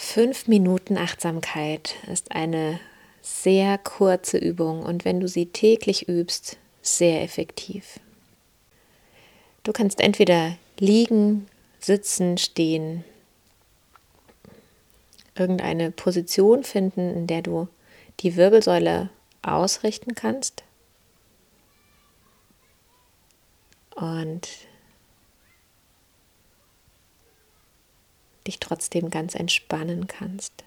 5 Minuten Achtsamkeit ist eine sehr kurze Übung und wenn du sie täglich übst, sehr effektiv. Du kannst entweder liegen, sitzen, stehen, irgendeine Position finden, in der du die Wirbelsäule ausrichten kannst und dich trotzdem ganz entspannen kannst.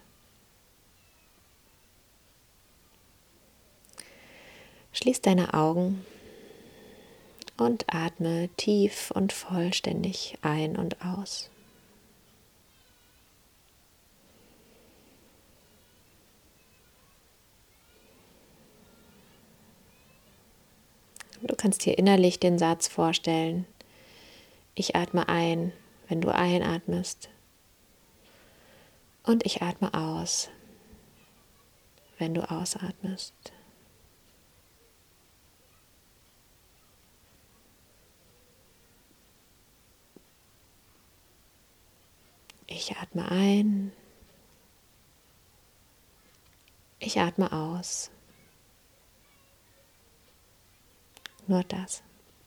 Schließ deine Augen und atme tief und vollständig ein und aus. Du kannst dir innerlich den Satz vorstellen: Ich atme ein, wenn du einatmest, und ich atme aus, wenn du ausatmest. Ich atme ein, ich atme aus. Nur das.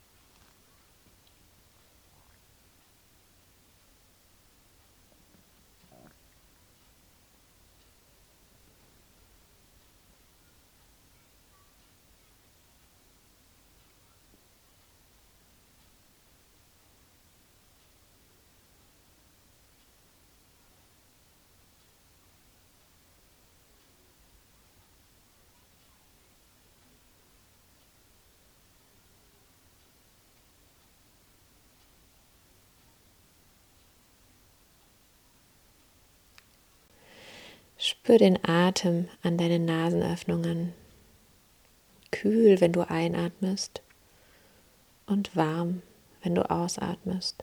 Spür den Atem an deinen Nasenöffnungen. Kühl, wenn du einatmest, und warm, wenn du ausatmest.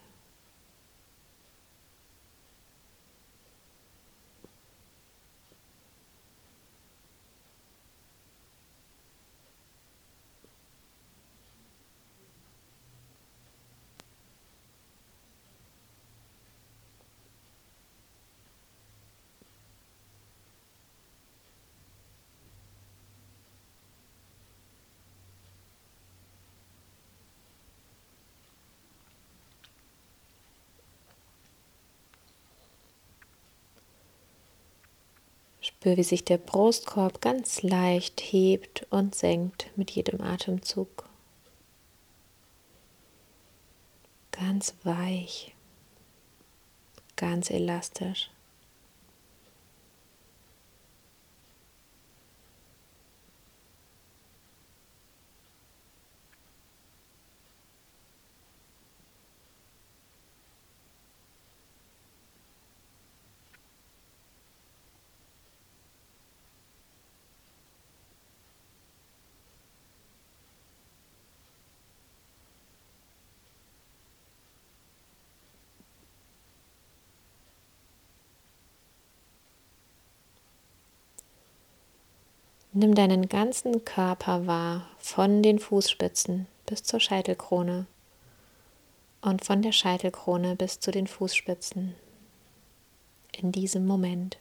Spür, wie sich der Brustkorb ganz leicht hebt und senkt mit jedem Atemzug. Ganz weich, ganz elastisch. Nimm deinen ganzen Körper wahr, von den Fußspitzen bis zur Scheitelkrone und von der Scheitelkrone bis zu den Fußspitzen in diesem Moment.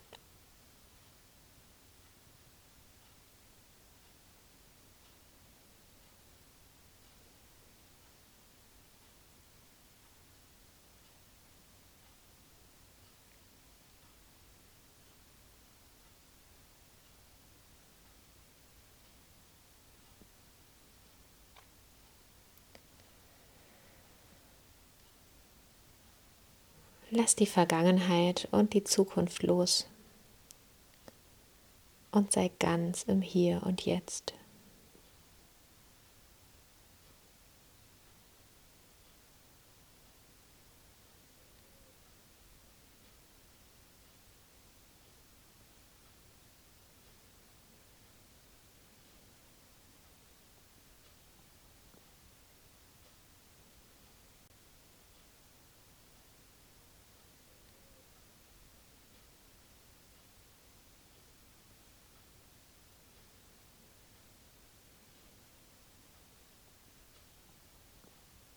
Lass die Vergangenheit und die Zukunft los und sei ganz im Hier und Jetzt.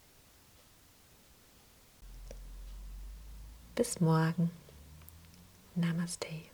Bis morgen. Namaste.